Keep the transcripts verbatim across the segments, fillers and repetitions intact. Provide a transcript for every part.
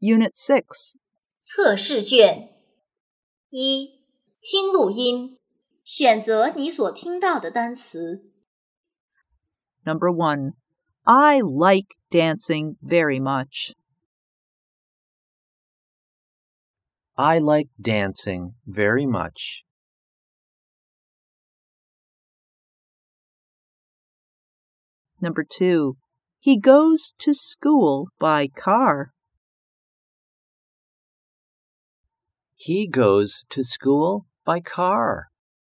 Unit six. 测试卷一，听录音，选择你所听到的单词。 Number one. I like dancing very much. I like dancing very much. Number two. He goes to school by car. He goes to school by car.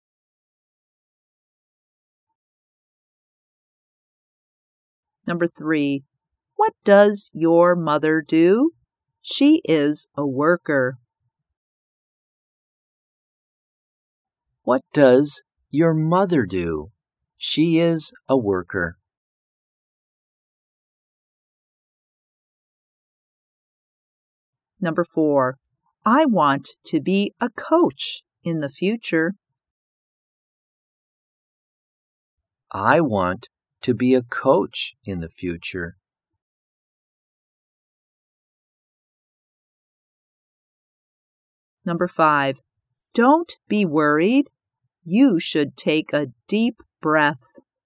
Number three. What does your mother do? She is a worker. What does your mother do? She is a worker. Number four. I want to be a coach in the future. I want to be a coach in the future. Number five. Don't be worried. You should take a deep breath.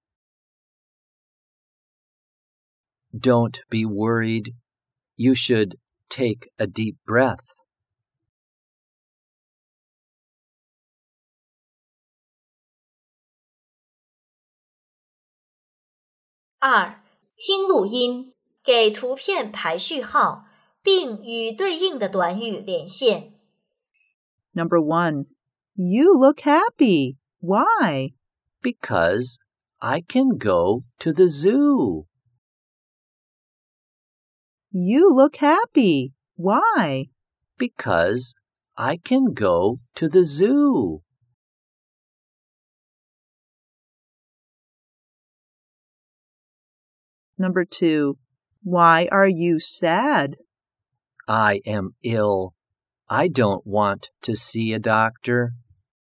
Don't be worried. You should take a deep breath. 二，听录音，给图片排序号，并与对应的短语连线。 Number one. You look happy. Why? Because I can go to the zoo. You look happy. Why? Because I can go to the zoo. Number two. Why are you sad? I am ill. I don't want to see a doctor.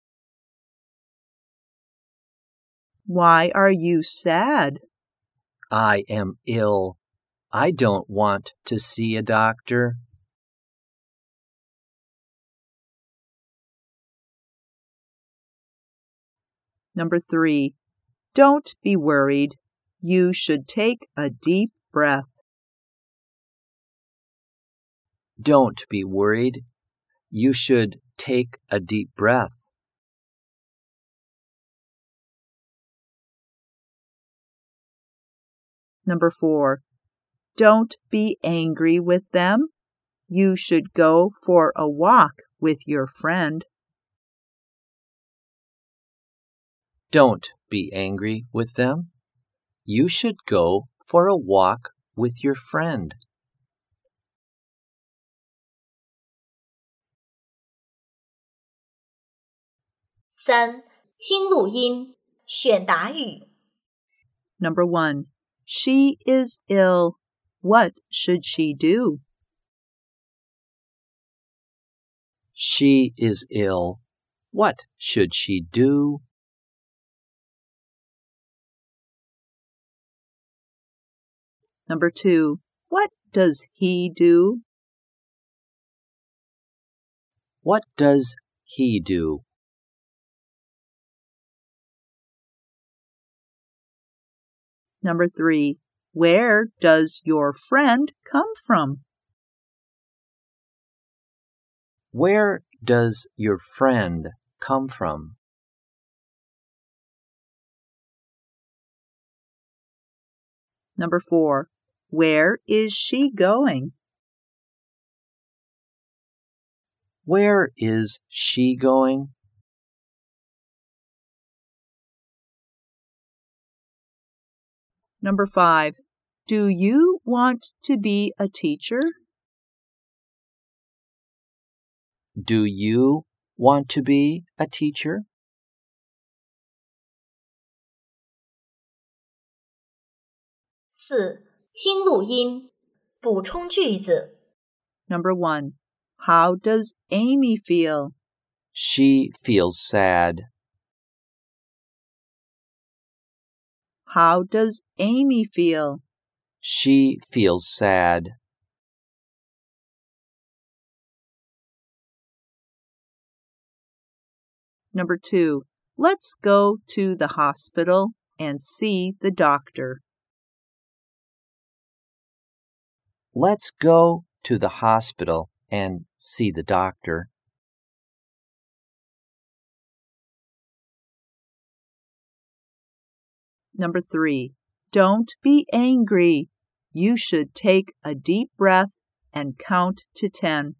Why are you sad? I am ill. I don't want to see a doctor. Number three. Don't be worried. You should take a deep breath. Don't be worried. You should take a deep breath. Number four. Don't be angry with them. You should go for a walk with your friend. Don't be angry with them. You should go for a walk with your friend. 三，听录音，选答语。 Number one. She is ill. What should she do? She is ill. What should she do? Number two. What does he do? What does he do? Number three. Where does your friend come from? Where does your friend come from? Number four. Where is she going? Where is she going? Number five. Do you want to be a teacher? Do you want to be a teacher? 四，听录音，补充句子。 Number one. How does Amy feel? She feels sad. How does Amy feel? She feels sad. Number two, let's go to the hospital and see the doctor. Let's go to the hospital and see the doctor. Number three, don't be angry. You should take a deep breath and count to ten.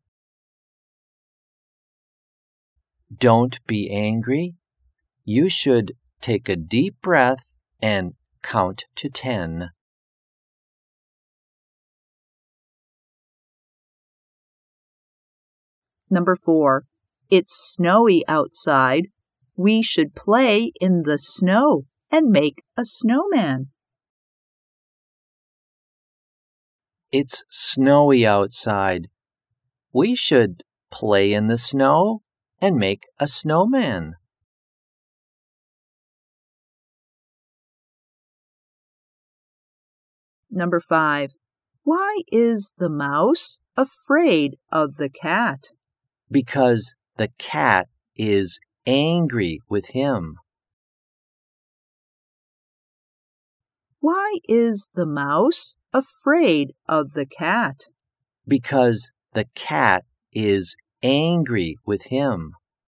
Don't be angry. You should take a deep breath and count to ten. Number four, it's snowy outside. We should play in the snow and make a snowman. It's snowy outside. We should play in the snow and make a snowman. Number five, why is the mouse afraid of the cat? Because the cat is angry with him. Why is the mouse afraid of the cat? Because the cat is angry with him.